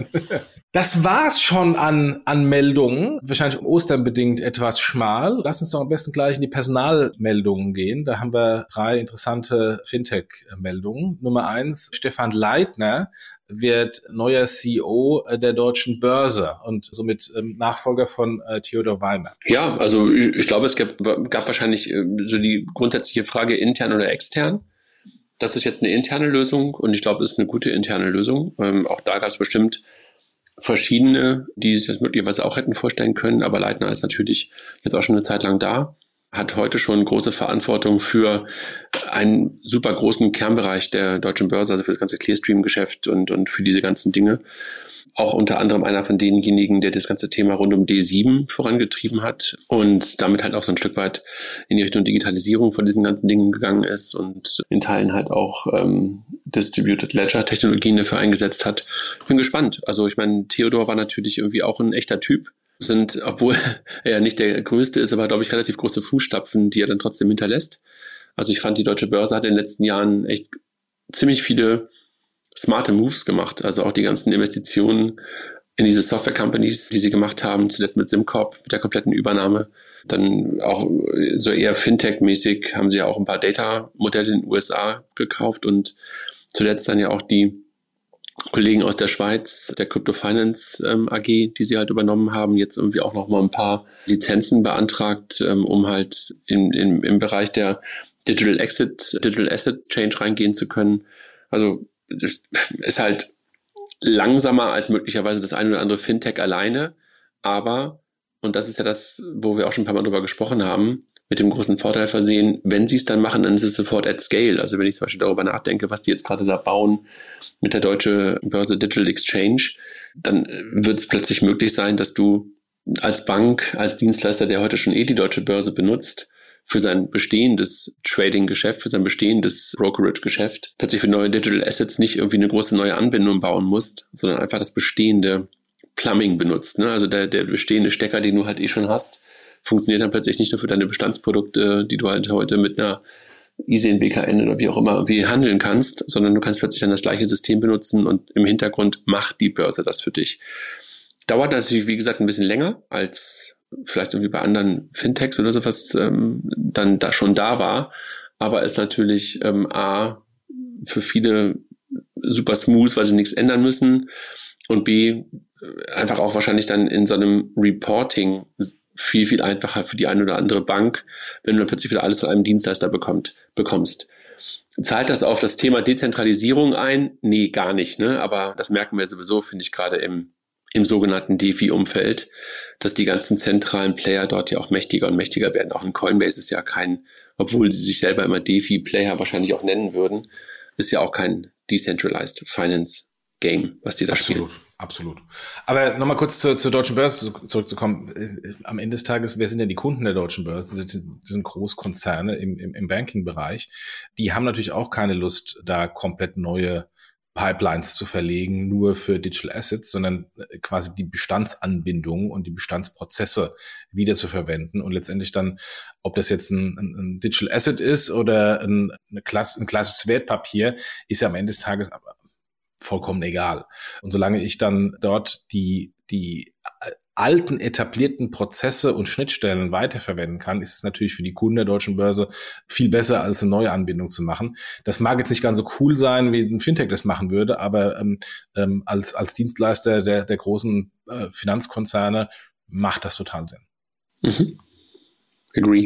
Das war's schon an, an Meldungen. Wahrscheinlich um Ostern bedingt etwas schmal. Lass uns doch am besten gleich in die Personalmeldungen gehen. Da haben wir drei interessante Fintech-Meldungen. Nummer eins, Stefan Leitner wird neuer C E O der Deutschen Börse und somit ähm, Nachfolger von äh, Theodor Weimer. Ja, also ich, ich glaube, es gab, gab wahrscheinlich äh, so die grundsätzliche Frage intern oder extern. Das ist jetzt eine interne Lösung und ich glaube, es ist eine gute interne Lösung. Ähm, auch da gab es bestimmt verschiedene, die sich das möglicherweise auch hätten vorstellen können, aber Leitner ist natürlich jetzt auch schon eine Zeit lang da, hat heute schon große Verantwortung für einen super großen Kernbereich der Deutschen Börse, also für das ganze Clearstream-Geschäft und, und für diese ganzen Dinge. Auch unter anderem einer von denjenigen, der das ganze Thema rund um D sieben vorangetrieben hat und damit halt auch so ein Stück weit in die Richtung Digitalisierung von diesen ganzen Dingen gegangen ist und in Teilen halt auch ähm, Distributed Ledger Technologien dafür eingesetzt hat. Bin gespannt. Also ich meine, Theodor war natürlich irgendwie auch ein echter Typ. Sind, obwohl er ja nicht der Größte ist, aber glaube ich relativ große Fußstapfen, die er dann trotzdem hinterlässt. Also ich fand, die Deutsche Börse hat in den letzten Jahren echt ziemlich viele smarte Moves gemacht. Also auch die ganzen Investitionen in diese Software-Companies, die sie gemacht haben, zuletzt mit SimCorp, mit der kompletten Übernahme. Dann auch so eher Fintech-mäßig haben sie ja auch ein paar Data-Modelle in den U S A gekauft und zuletzt dann ja auch die Kollegen aus der Schweiz, der Crypto Finance ähm, A G, die sie halt übernommen haben, jetzt irgendwie auch noch mal ein paar Lizenzen beantragt, ähm, um halt in, in, im Bereich der Digital Exit, Digital Asset Change reingehen zu können. Also das ist halt langsamer als möglicherweise das eine oder andere Fintech alleine, aber, und das ist ja das, wo wir auch schon ein paar Mal drüber gesprochen haben, mit dem großen Vorteil versehen, wenn sie es dann machen, dann ist es sofort at scale. Also wenn ich zum Beispiel darüber nachdenke, was die jetzt gerade da bauen mit der Deutsche Börse Digital Exchange, dann wird es plötzlich möglich sein, dass du als Bank, als Dienstleister, der heute schon eh die Deutsche Börse benutzt, für sein bestehendes Trading-Geschäft, für sein bestehendes Brokerage-Geschäft plötzlich für neue Digital Assets nicht irgendwie eine große neue Anbindung bauen musst, sondern einfach das bestehende Plumbing benutzt. Ne? Also der, der bestehende Stecker, den du halt eh schon hast, funktioniert dann plötzlich nicht nur für deine Bestandsprodukte, die du halt heute mit einer I S I N, B K N oder wie auch immer irgendwie handeln kannst, sondern du kannst plötzlich dann das gleiche System benutzen und im Hintergrund macht die Börse das für dich. Dauert natürlich, wie gesagt, ein bisschen länger als vielleicht irgendwie bei anderen Fintechs oder sowas ähm, dann da schon da war, aber ist natürlich ähm, A, für viele super smooth, weil sie nichts ändern müssen und B, einfach auch wahrscheinlich dann in so einem Reporting viel, viel einfacher für die eine oder andere Bank, wenn du dann plötzlich wieder alles von einem Dienstleister bekommt, bekommst. Zahlt das auf das Thema Dezentralisierung ein? Nee, gar nicht, ne? Aber das merken wir sowieso, finde ich, gerade im im sogenannten DeFi-Umfeld, dass die ganzen zentralen Player dort ja auch mächtiger und mächtiger werden. Auch ein Coinbase ist ja kein, obwohl sie sich selber immer DeFi-Player wahrscheinlich auch nennen würden, ist ja auch kein Decentralized Finance Game, was die da absolut, spielen. Absolut. Aber nochmal kurz zur, zur Deutschen Börse zurückzukommen. Am Ende des Tages, wer sind denn die Kunden der Deutschen Börse? Das sind, das sind Großkonzerne im, im, im Banking-Bereich. Die haben natürlich auch keine Lust, da komplett neue Pipelines zu verlegen, nur für Digital Assets, sondern quasi die Bestandsanbindung und die Bestandsprozesse wieder zu verwenden und letztendlich dann, ob das jetzt ein, ein, ein Digital Asset ist oder ein, eine Klass, ein klassisches Wertpapier, ist ja am Ende des Tages vollkommen egal. Und solange ich dann dort die, die alten etablierten Prozesse und Schnittstellen weiterverwenden kann, ist es natürlich für die Kunden der Deutschen Börse viel besser, als eine neue Anbindung zu machen. Das mag jetzt nicht ganz so cool sein, wie ein Fintech das machen würde, aber ähm, ähm, als als Dienstleister der der großen äh, Finanzkonzerne macht das total Sinn. Mhm. Agree.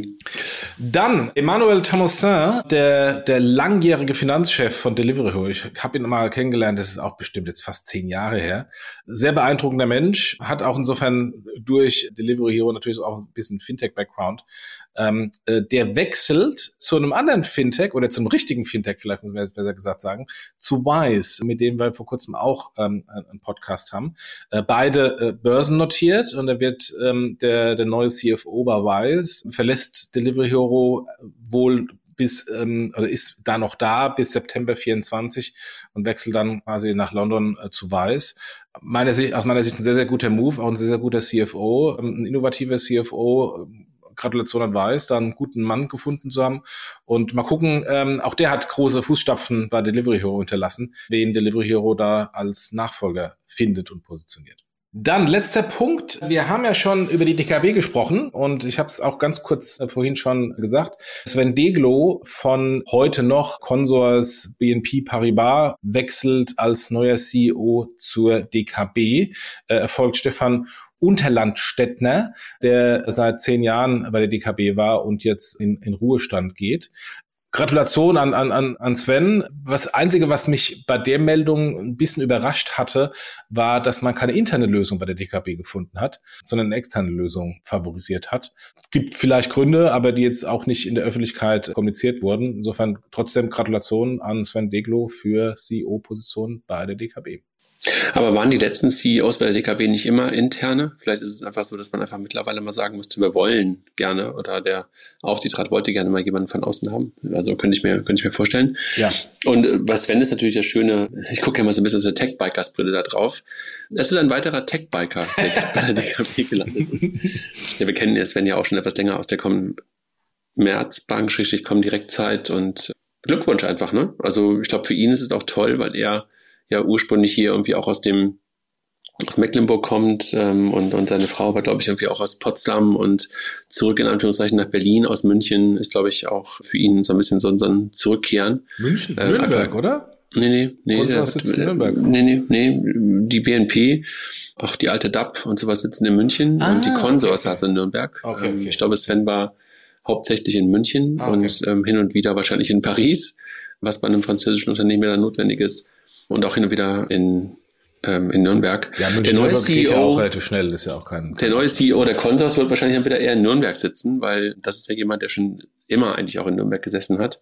Dann Emmanuel Tamosin, der der langjährige Finanzchef von Delivery Hero. Ich habe ihn mal kennengelernt, das ist auch bestimmt jetzt fast zehn Jahre her. Sehr beeindruckender Mensch, hat auch insofern durch Delivery Hero natürlich auch ein bisschen Fintech-Background. Ähm, äh, der wechselt zu einem anderen Fintech oder zum richtigen Fintech, vielleicht muss man besser gesagt sagen, zu Wise, mit dem wir vor kurzem auch ähm, einen Podcast haben. Äh, beide äh, börsennotiert und da wird ähm, der der neue C F O bei Wise verlässt Delivery Hero wohl bis, ähm, oder ist da noch da bis September vierundzwanzig und wechselt dann quasi nach London äh, zu Wise. Meiner Sicht, aus meiner Sicht ein sehr, sehr guter Move, auch ein sehr, sehr guter C F O, ähm, ein innovativer C F O. Gratulation an Wise, da einen guten Mann gefunden zu haben. Und mal gucken, ähm, auch der hat große Fußstapfen bei Delivery Hero hinterlassen, wen Delivery Hero da als Nachfolger findet und positioniert. Dann letzter Punkt. Wir haben ja schon über die D K B gesprochen und ich habe es auch ganz kurz äh, vorhin schon gesagt. Sven Deglo von heute noch Consors B N P Paribas wechselt als neuer C E O zur D K B. Äh, erfolgt Stefan Unterlandstädtner, der seit zehn Jahren bei der D K B war und jetzt in, in Ruhestand geht. Gratulation an, an, an Sven. Das Einzige, was mich bei der Meldung ein bisschen überrascht hatte, war, dass man keine interne Lösung bei der D K B gefunden hat, sondern eine externe Lösung favorisiert hat. Gibt vielleicht Gründe, aber die jetzt auch nicht in der Öffentlichkeit kommuniziert wurden. Insofern trotzdem Gratulation an Sven Deglo für C E O-Position bei der D K B. Aber waren die letzten C E Os bei der D K B nicht immer interne? Vielleicht ist es einfach so, dass man einfach mittlerweile mal sagen müsste, wir wollen gerne oder der Aufsichtsrat wollte gerne mal jemanden von außen haben. Also könnte ich mir, könnte ich mir vorstellen. Ja. Und äh, bei Sven ist natürlich das Schöne, ich gucke ja mal so ein bisschen aus der Tech-Bikers-Brille da drauf. Es ist ein weiterer Tech-Biker, der jetzt bei der D K B gelandet ist. Ja, wir kennen ja Sven ja auch schon etwas länger aus der Commerzbank, schrägstrich Comdirect-Zeit und Glückwunsch einfach, ne? Also ich glaube, für ihn ist es auch toll, weil er ja ursprünglich hier irgendwie auch aus dem aus Mecklenburg kommt ähm, und und seine Frau war, glaube ich, irgendwie auch aus Potsdam und zurück in Anführungszeichen nach Berlin aus München ist, glaube ich, auch für ihn so ein bisschen so, so ein Zurückkehren. München, äh, Nürnberg, einfach, oder? Nee, nee, nee. Der, sitzt in Nürnberg. Nee, nee, nee. Die B N P, auch die alte D A P und sowas sitzen in München ah, und die Consors okay. in Nürnberg. Okay, okay. Ähm, ich glaube, Sven war hauptsächlich in München ah, okay. und ähm, hin und wieder wahrscheinlich in Paris, was bei einem französischen Unternehmen dann notwendig ist. Und auch hin und wieder in, ähm, in Nürnberg. Ja, München, der neue Nürnberg C E O, geht ja auch relativ schnell, ist ja auch kein... Der neue C E O der Consors wird wahrscheinlich dann wieder eher in Nürnberg sitzen, weil das ist ja jemand, der schon immer eigentlich auch in Nürnberg gesessen hat.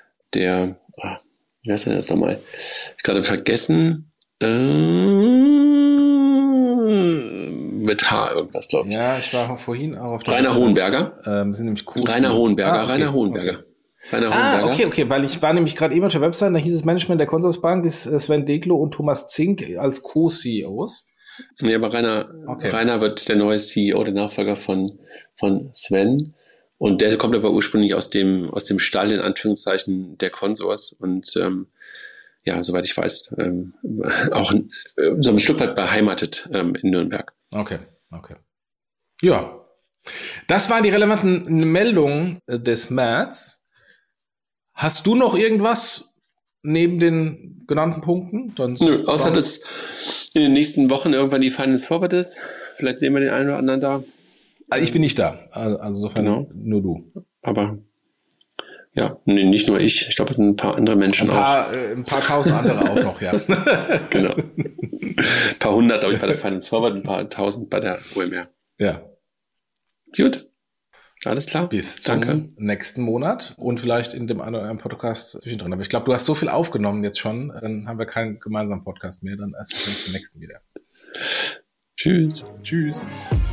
Der, ah, wie heißt denn das nochmal? Ich gerade vergessen, äh, mit H irgendwas, glaube ich. Ja, ich war vorhin auch auf der Rainer Hohenberger. Ähm, sind nämlich Q C. Rainer Hohenberger, ah, okay, Rainer Hohenberger. Okay. Rainer Ah, Hohenberger. okay, okay, weil ich war nämlich gerade eben auf der Website, da hieß es Management der Consorsbank ist Sven Deglo und Thomas Zink als Co-C E Os. Nee, aber Rainer, okay. Rainer wird der neue C E O, der Nachfolger von, von Sven. Und der kommt aber ursprünglich aus dem, aus dem Stall, in Anführungszeichen, der Consors. Und ähm, ja, soweit ich weiß, ähm, auch äh, so ein Stück weit beheimatet ähm, in Nürnberg. Okay, okay. Ja, das waren die relevanten Meldungen des März. Hast du noch irgendwas neben den genannten Punkten? Dann Nö, außer dass in den nächsten Wochen irgendwann die Finance Forward ist. Vielleicht sehen wir den einen oder anderen da. Also ich bin nicht da, also insofern genau. Nur du. Aber ja, nee, nicht nur ich. Ich glaube, es sind ein paar andere Menschen ein paar, auch. Äh, ein paar tausend andere auch noch, ja. Genau. Ein paar hundert, glaube ich, bei der Finance Forward, ein paar tausend bei der O M R. Ja. Gut. Alles klar. Bis Danke. zum nächsten Monat und vielleicht in dem anderen Podcast zwischendrin. Aber ich glaube, du hast so viel aufgenommen jetzt schon, dann haben wir keinen gemeinsamen Podcast mehr. Dann erst zum nächsten wieder. Tschüss. Tschüss.